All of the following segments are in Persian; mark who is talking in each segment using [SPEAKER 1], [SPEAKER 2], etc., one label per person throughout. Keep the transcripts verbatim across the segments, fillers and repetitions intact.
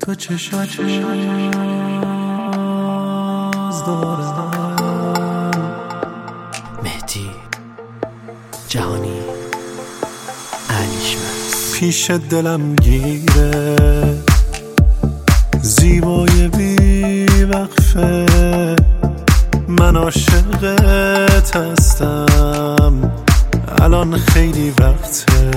[SPEAKER 1] تو چشات باز دارم.
[SPEAKER 2] مهدی جهانی علیشمس
[SPEAKER 1] پیش دلم گیره زیبای بی وقفه، من عاشقت هستم الان خیلی وقته.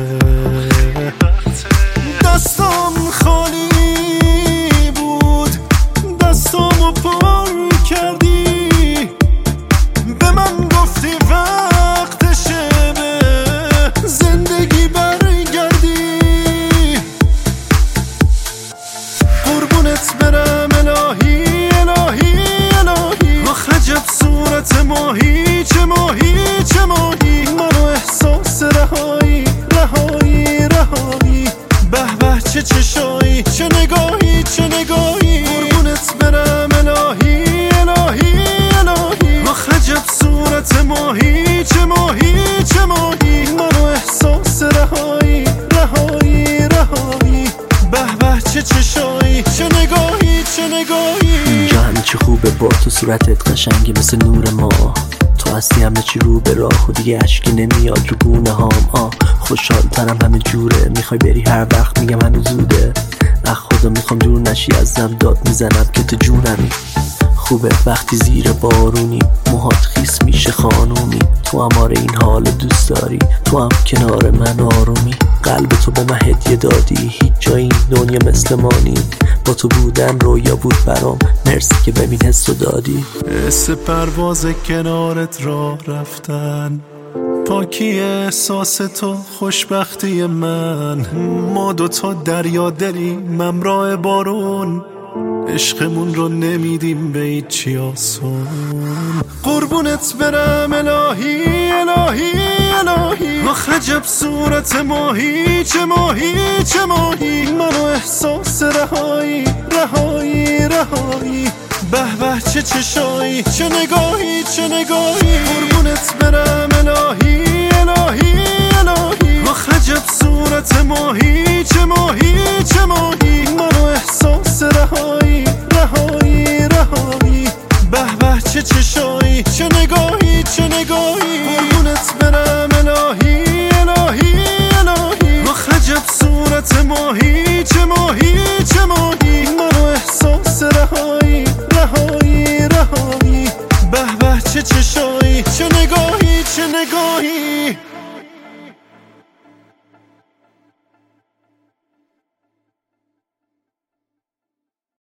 [SPEAKER 1] دستم خالی بود دستامو پر کردی، به من گفتی وقتشه به زندگی برگردی. قربونت برم الهی الهی الهی، آخ عجب صورت ماهی چه ماهی چه ماهی، منو احساس رهایی رهایی رهایی. به به چه چشایی چه نگاهی چه نگاهی، قربونت برم الهی الهی الهی، آخ عجب صورت ماهی چه ماهی چه ماهی، منو احساس رهایی رهایی رهایی. به به چه چشایی چه نگاهی چه نگاهی.
[SPEAKER 2] اینجا همه چی خوبه با تو، صورتت قشنگه مثل نور ما، تو هستی همه چی رو به راه و دیگه عشقی نمیاد رو گونه هام. آه خوشحال ترم همه جوره، میخوای بری هر وقت میگم هنوز زوده. اخ خدا میخوام دور نشی ازم، داد میزنم که تو جونمی. خوبه وقتی زیر بارونی موهات خیس میشه خانومی، تو هم آره این حال دوست داری، تو هم کنار من آرومی. قلب تو به من هدیه دادی، هیچ جای این دنیا مثل ما نی، با تو بودن رویا بود برام، مرسی که ببین حسو دادی.
[SPEAKER 1] حس پرواز کنارت را رفتن، پاکی احساس تو خوشبختی من. ما دوتا دریا دلی ممراه بارون، عشقمون رو نمیدیم به هیچی آسون. قربونت برم الهی الهی الهی، آخ عجب صورت ماهی چه ماهی چه ماهی، منو احساس رهایی رهایی رهایی. به به چه چشایی چه نگاهی چه نگاهی، قربونت برم الهی الهی الهی، آخ عجب صورت ماهی چه ماهی چه ماهی، منو احساس رهایی رهایی رهایی. به به چه چشایی چه نگاهی چه نگاهی، قربونت برم الهی الهی الهی، آخ عجب صورت ماهی چه ماهی چه ماهی، منو احساس رهایی رهایی رهایی. به به چه چشایی چه نگاهی چه نگاهی.